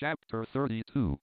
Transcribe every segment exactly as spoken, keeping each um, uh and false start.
Chapter thirty-two.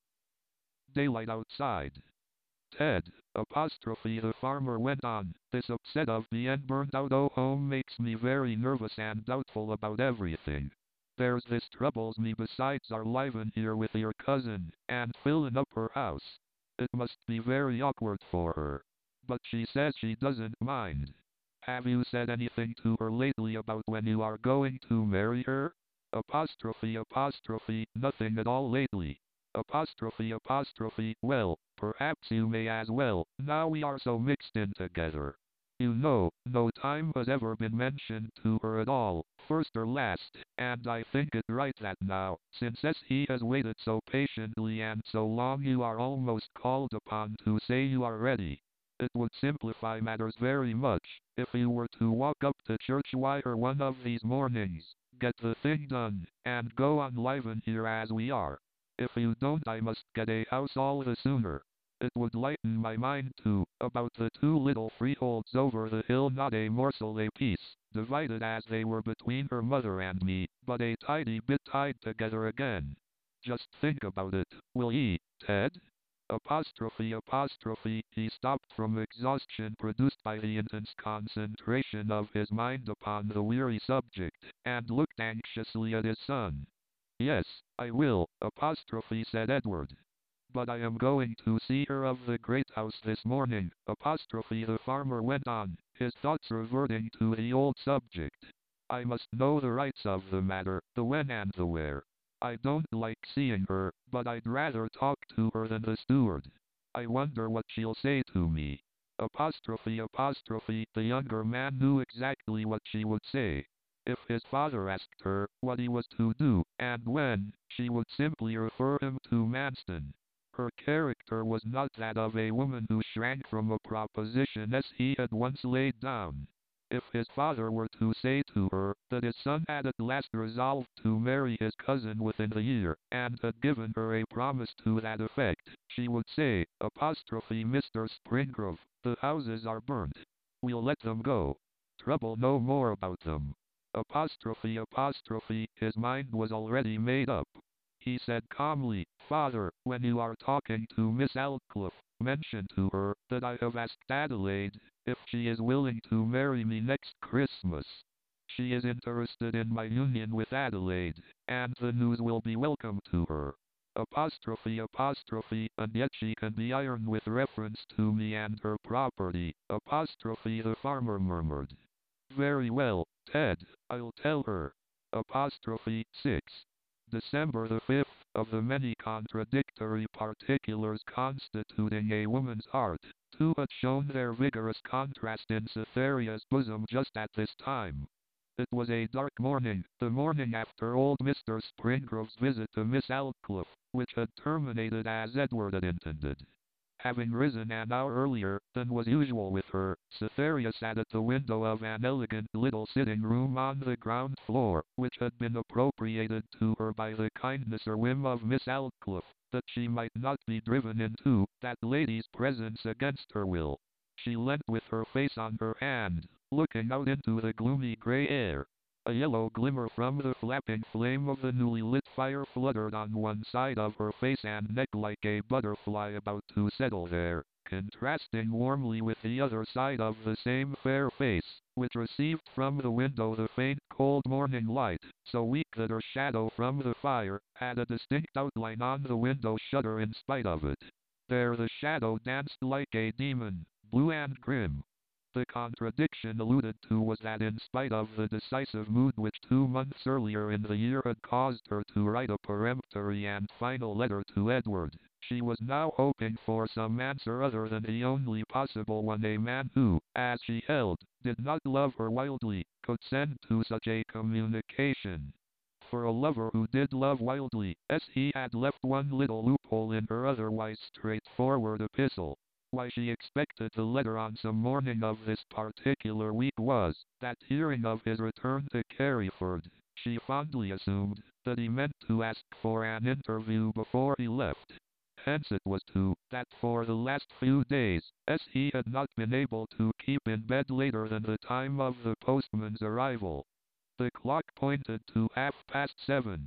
Daylight outside. Ted, apostrophe the farmer went on, this upset of the end burned out old home makes me very nervous and doubtful about everything. There's this troubles me besides our livin' here with your cousin, and fillin' up her house. It must be very awkward for her. But she says she doesn't mind. Have you said anything to her lately about when you are going to marry her? Apostrophe apostrophe, nothing at all lately. Apostrophe apostrophe, well, perhaps you may as well, now we are so mixed in together. You know, no time has ever been mentioned to her at all, first or last, and I think it right that now, since as he has waited so patiently and so long you are almost called upon to say you are ready. It would simplify matters very much, if you were to walk up to church wire one of these mornings, get the thing done, and go on livin' here as we are. If you don't I must get a house all the sooner. It would lighten my mind too, about the two little freeholds over the hill, not a morsel apiece, divided as they were between her mother and me, but a tidy bit tied together again. Just think about it, will ye, Ted? Apostrophe apostrophe, he stopped from exhaustion produced by the intense concentration of his mind upon the weary subject, and looked anxiously at his son. Yes, I will, apostrophe said Edward. But I am going to see her of the great house this morning, apostrophe the farmer went on, his thoughts reverting to the old subject. I must know the rights of the matter, the when and the where. I don't like seeing her, but I'd rather talk to her than the steward. I wonder what she'll say to me. Apostrophe apostrophe, the younger man knew exactly what she would say. If his father asked her what he was to do, and when, she would simply refer him to Manston. Her character was not that of a woman who shrank from a proposition as he had once laid down. If his father were to say to her that his son had at last resolved to marry his cousin within the year, and had given her a promise to that effect, she would say, apostrophe Mister Springrove, the houses are burnt. We'll let them go. Trouble no more about them. Apostrophe apostrophe, his mind was already made up. He said calmly, Father, when you are talking to Miss Aldclyffe, mention to her that I have asked Adelaide if she is willing to marry me next Christmas. She is interested in my union with Adelaide, and the news will be welcome to her. Apostrophe apostrophe, and yet she can be iron with reference to me and her property, apostrophe the farmer murmured. Very well, Ted, I'll tell her. Apostrophe six. December the fifth, of the many contradictory particulars constituting a woman's heart, two had shown their vigorous contrast in Cytherea's bosom just at this time. It was a dark morning, the morning after old Mister Springrove's visit to Miss Aldclyffe, which had terminated as Edward had intended. Having risen an hour earlier than was usual with her, Cytherea sat at the window of an elegant little sitting-room on the ground floor, which had been appropriated to her by the kindness or whim of Miss Aldclyffe, that she might not be driven into that lady's presence against her will. She leant with her face on her hand, looking out into the gloomy grey air. A yellow glimmer from the flapping flame of the newly lit fire fluttered on one side of her face and neck like a butterfly about to settle there, contrasting warmly with the other side of the same fair face, which received from the window the faint cold morning light, so weak that her shadow from the fire had a distinct outline on the window shutter in spite of it. There the shadow danced like a demon, blue and grim. The contradiction alluded to was that in spite of the decisive mood which two months earlier in the year had caused her to write a peremptory and final letter to Edward, she was now hoping for some answer other than the only possible one a man who, as she held, did not love her wildly, could send to such a communication. For a lover who did love wildly, as he had left one little loophole in her otherwise straightforward epistle. Why she expected the letter on some morning of this particular week was, that hearing of his return to Carriford, she fondly assumed that he meant to ask for an interview before he left. Hence it was too, that for the last few days, as he had not been able to keep in bed later than the time of the postman's arrival. The clock pointed to half past seven.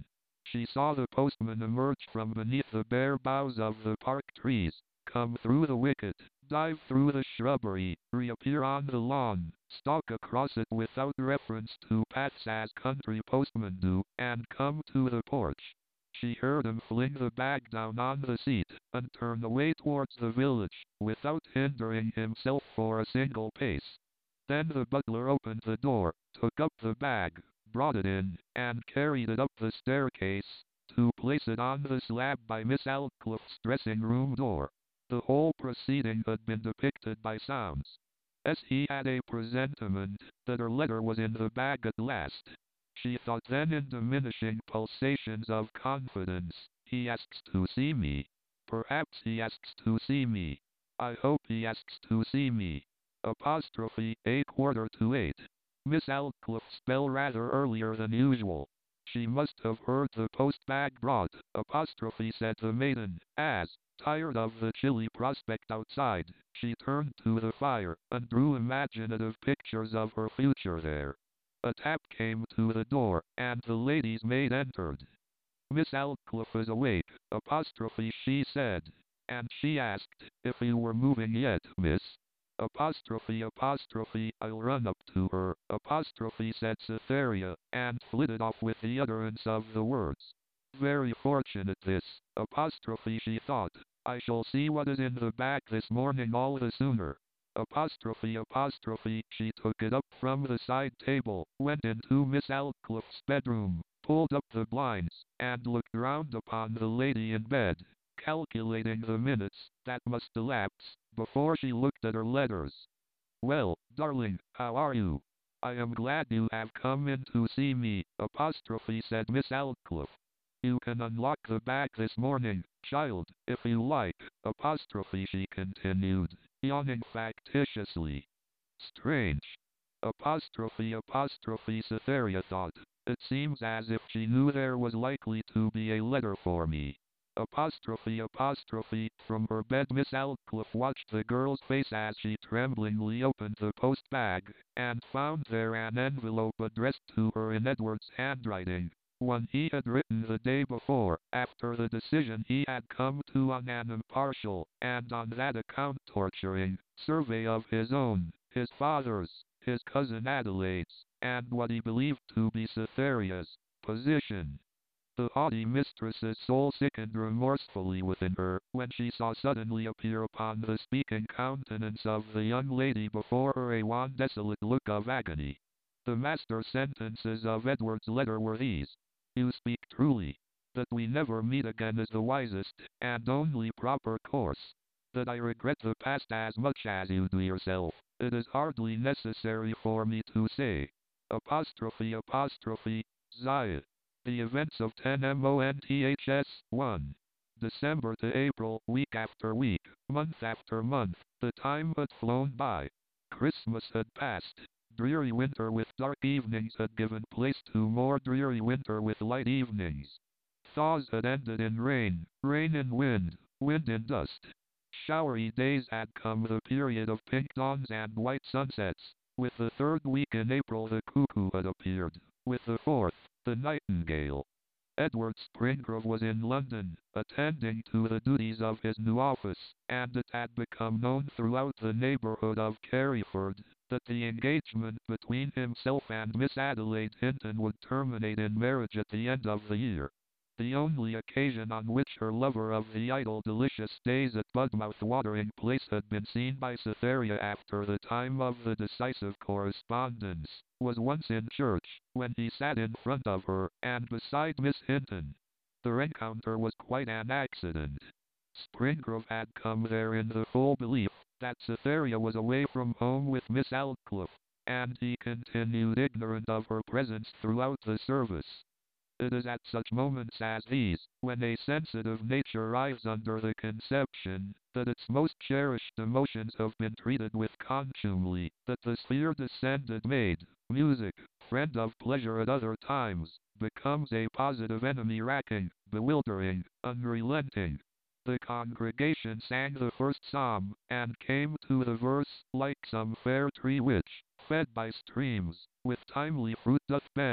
She saw the postman emerge from beneath the bare boughs of the park trees, come through the wicket, dive through the shrubbery, reappear on the lawn, stalk across it without reference to paths as country postmen do, and come to the porch. She heard him fling the bag down on the seat, and turn away towards the village, without hindering himself for a single pace. Then the butler opened the door, took up the bag, brought it in, and carried it up the staircase, to place it on the slab by Miss Aldclyffe's dressing-room door. The whole proceeding had been depicted by sounds. As he had a presentiment that her letter was in the bag at last. She thought then in diminishing pulsations of confidence, he asks to see me. Perhaps he asks to see me. I hope he asks to see me. Apostrophe, a quarter to eight. Miss Aldclyffe's bell rather earlier than usual. She must have heard the post-bag brought, apostrophe said the maiden, as, tired of the chilly prospect outside, she turned to the fire, and drew imaginative pictures of her future there. A tap came to the door, and the lady's maid entered. Miss Aldclyffe is awake, apostrophe she said. And she asked, if you were moving yet, miss? Apostrophe apostrophe I'll run up to her, apostrophe said Cytherea, and flitted off with the utterance of the words. Very fortunate this, apostrophe she thought. I shall see what is in the bag this morning all the sooner. Apostrophe apostrophe she took it up from the side table, went into Miss Aldclyffe's bedroom, pulled up the blinds, and looked round upon the lady in bed, calculating the minutes that must elapse before she looked at her letters. Well, darling, how are you? I am glad you have come in to see me, apostrophe said Miss Aldclyffe. You can unlock the bag this morning, child, if you like, apostrophe she continued, yawning factitiously. Strange. Apostrophe apostrophe Cytherea thought. It seems as if she knew there was likely to be a letter for me. Apostrophe apostrophe from her bed Miss Aldclyffe watched the girl's face as she tremblingly opened the post bag, and found there an envelope addressed to her in Edward's handwriting. One he had written the day before, after the decision he had come to on an impartial, and on that account torturing, survey of his own, his father's, his cousin Adelaide's, and what he believed to be Cytherea's, position. The haughty mistress's soul sickened remorsefully within her, when she saw suddenly appear upon the speaking countenance of the young lady before her a wan desolate look of agony. The master sentences of Edward's letter were these. You speak truly. That we never meet again is the wisest, and only proper course. That I regret the past as much as you do yourself, it is hardly necessary for me to say. Apostrophe apostrophe, Zia. The events of ten months, one. December to April, week after week, month after month, the time had flown by. Christmas had passed. Dreary winter with dark evenings had given place to more dreary winter with light evenings. Thaws had ended in rain, rain in wind, wind in dust. Showery days had come the period of pink dawns and white sunsets. With the third week in April the cuckoo had appeared. With the fourth, the nightingale. Edward Springrove was in London, attending to the duties of his new office, and it had become known throughout the neighbourhood of Carriford that the engagement between himself and Miss Adelaide Hinton would terminate in marriage at the end of the year. The only occasion on which her lover of the idle delicious days at Budmouth watering place had been seen by Cytherea after the time of the decisive correspondence, was once in church, when he sat in front of her, and beside Miss Hinton. The rencounter was quite an accident. Springrove had come there in the full belief that Cytherea was away from home with Miss Aldclyffe, and he continued ignorant of her presence throughout the service. It is at such moments as these, when a sensitive nature arrives under the conception that its most cherished emotions have been treated with contumely, that the sphere descended maid, music, friend of pleasure at other times, becomes a positive enemy racking, bewildering, unrelenting. The congregation sang the first psalm, and came to the verse, like some fair tree which, fed by streams, with timely fruit doth bend,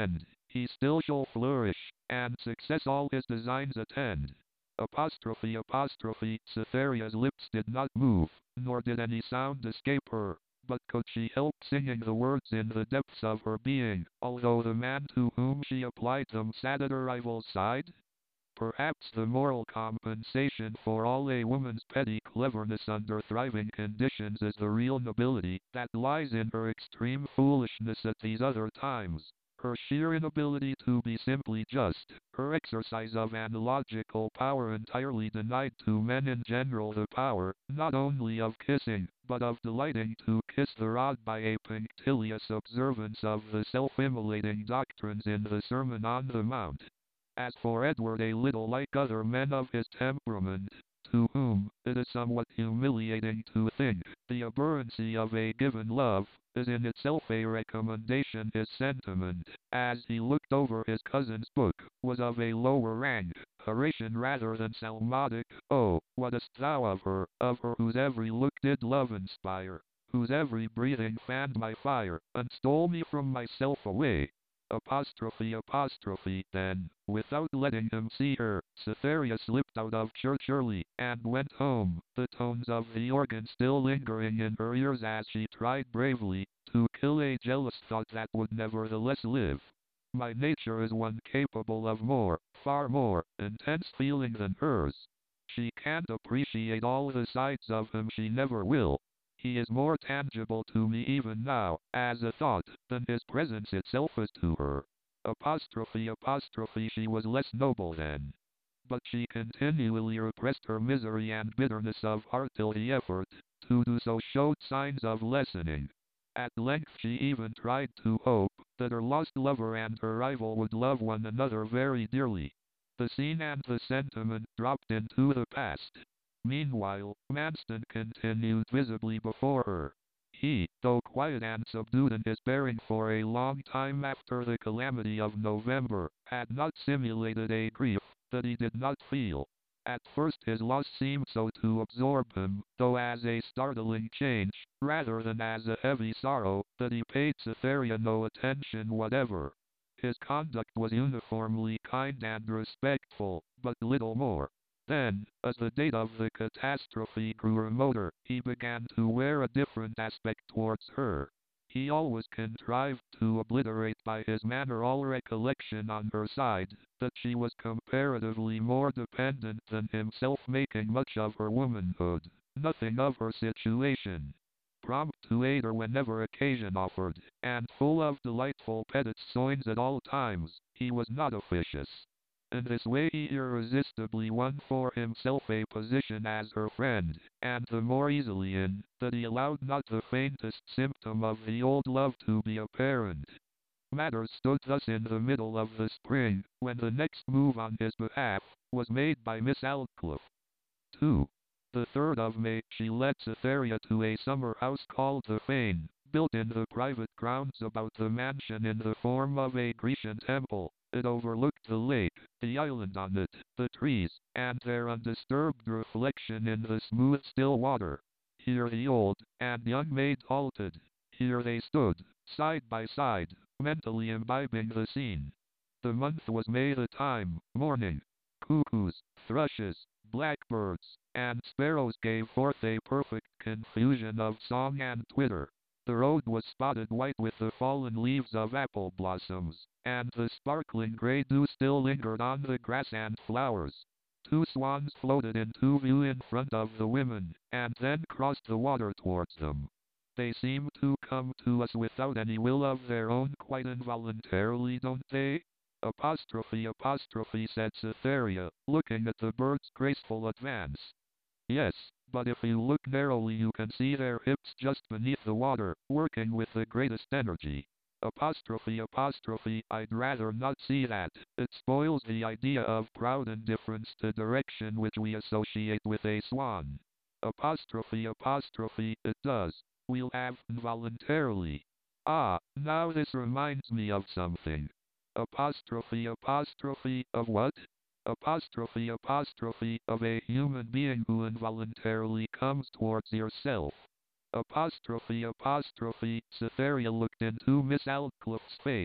he still shall flourish, and success all his designs attend. Apostrophe apostrophe Cytherea's lips did not move, nor did any sound escape her, but could she help singing the words in the depths of her being, although the man to whom she applied them sat at her rival's side? Perhaps the moral compensation for all a woman's petty cleverness under thriving conditions is the real nobility that lies in her extreme foolishness at these other times. Her sheer inability to be simply just, her exercise of an illogical power entirely denied to men in general the power, not only of kissing, but of delighting to kiss the rod by a punctilious observance of the self-immolating doctrines in the Sermon on the Mount. As for Edward, a little like other men of his temperament, to whom, it is somewhat humiliating to think, the aberrancy of a given love, is in itself a recommendation, his sentiment, as he looked over his cousin's book, was of a lower rank, Horatian rather than Salmodic. Oh, what dost thou of her, of her whose every look did love inspire, whose every breathing fanned my fire, and stole me from myself away? Apostrophe apostrophe Then, without letting him see her, Cytherea slipped out of church early, and went home, the tones of the organ still lingering in her ears as she tried bravely to kill a jealous thought that would nevertheless live. My nature is one capable of more, far more, intense feeling than hers. She can't appreciate all the sides of him, she never will. He is more tangible to me even now, as a thought, than his presence itself is to her. Apostrophe apostrophe She was less noble then. But she continually repressed her misery and bitterness of heart till the effort to do so showed signs of lessening. At length she even tried to hope that her lost lover and her rival would love one another very dearly. The scene and the sentiment dropped into the past. Meanwhile, Manston continued visibly before her. He, though quiet and subdued in his bearing for a long time after the calamity of November, had not simulated a grief that he did not feel. At first his loss seemed so to absorb him, though as a startling change, rather than as a heavy sorrow, that he paid Cytherea no attention whatever. His conduct was uniformly kind and respectful, but little more. Then, as the date of the catastrophe grew remoter, he began to wear a different aspect towards her. He always contrived to obliterate by his manner all recollection on her side that she was comparatively more dependent than himself, making much of her womanhood, nothing of her situation. Prompt to aid her whenever occasion offered, and full of delightful petits soins at all times, he was not officious. In this way he irresistibly won for himself a position as her friend, and the more easily in, that he allowed not the faintest symptom of the old love to be apparent. Matters stood thus in the middle of the spring, when the next move on his behalf was made by Miss Aldclyffe. two. The third of May, she led Cytherea to a summer house called the Fane, built in the private grounds about the mansion in the form of a Grecian temple. It overlooked the lake, the island on it, the trees, and their undisturbed reflection in the smooth still water. Here the old and young maid halted. Here they stood, side by side, mentally imbibing the scene. The month was May, the time, morning. Cuckoos, thrushes, blackbirds, and sparrows gave forth a perfect confusion of song and twitter. The road was spotted white with the fallen leaves of apple blossoms, and the sparkling grey dew still lingered on the grass and flowers. Two swans floated into view in front of the women, and then crossed the water towards them. They seem to come to us without any will of their own, quite involuntarily, don't they? Apostrophe apostrophe said Cytherea, looking at the bird's graceful advance. Yes, but if you look narrowly you can see their hips just beneath the water, working with the greatest energy. Apostrophe apostrophe I'd rather not see that. It spoils the idea of proud indifference to direction which we associate with a swan. Apostrophe apostrophe It does. We'll have involuntarily. Ah, now this reminds me of something. Apostrophe apostrophe Of what? Apostrophe apostrophe Of a human being who involuntarily comes towards yourself. Apostrophe apostrophe Cytherea looked into Miss Aldclyffe's face.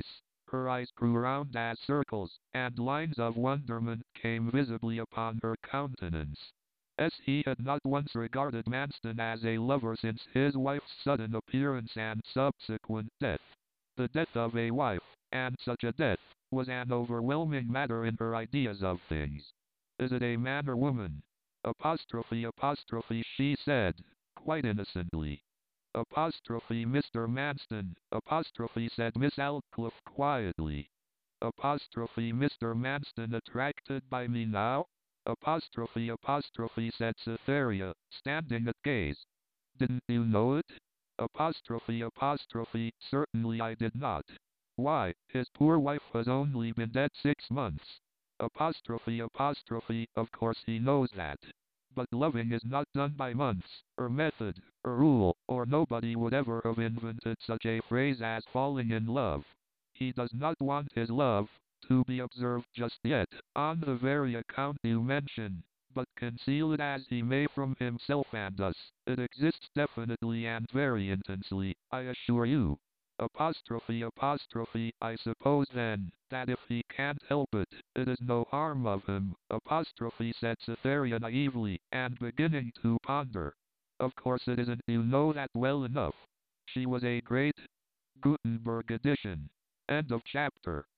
Her eyes grew round as circles, and lines of wonderment came visibly upon her countenance. As he had not once regarded Manston as a lover since his wife's sudden appearance and subsequent death. The death of a wife, and such a death, was an overwhelming matter in her ideas of things. Is it a man or woman? Apostrophe apostrophe she said, quite innocently. Apostrophe Mister Manston, apostrophe said Miss Aldclyffe quietly. Apostrophe Mister Manston attracted by me now? Apostrophe apostrophe said Cytherea, standing at gaze. Didn't you know it? Apostrophe apostrophe certainly I did not. Why, his poor wife has only been dead six months. Apostrophe apostrophe of course he knows that. But loving is not done by months, or method, or rule, or nobody would ever have invented such a phrase as falling in love. He does not want his love to be observed just yet, on the very account you mention, but conceal it as he may from himself and us, it exists definitely and very intensely, I assure you. Apostrophe apostrophe I suppose then, that if he can't help it, it is no harm of him, apostrophe said Cytherea naively, and beginning to ponder. Of course it isn't, you know that well enough. She was a great Gutenberg edition. End of chapter.